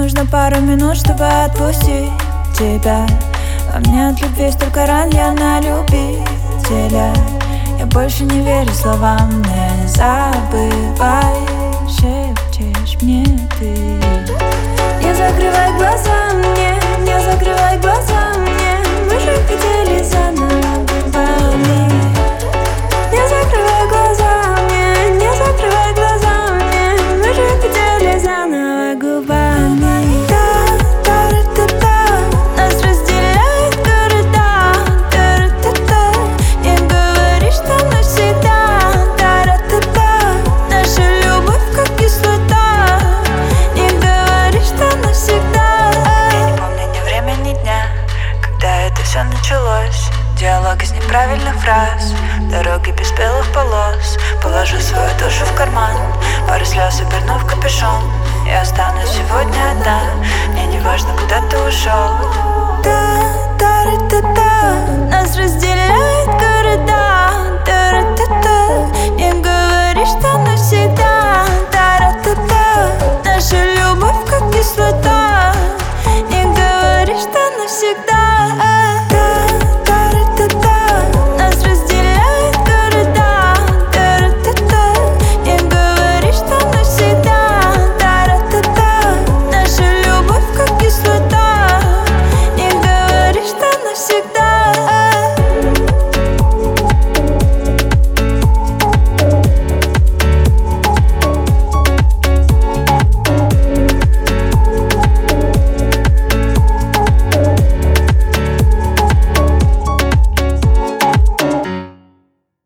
нужно пару минут, чтобы отпустить тебя. Во мне от любви столько ран, я на любителя. Я больше не верю словам, не забывай, шепчешь мне ты. Не закрывай глаза мне, не закрывай глаза мне, мы же хотели заново губами. Не закрывай глаза мне, не закрывай глаза мне, мы же хотели заново губами. Нас разделяют города, не говори, что навсегда. Наша любовь как кислота, не говори, что навсегда. Я не помню ни время, ни дня, когда это все началось. Диалог из неправильных фраз, дороги без белых полос. Положу свою душу в карман, пару слез оберну в капюшон. Я останусь сегодня одна, мне не важно, куда ты ушел.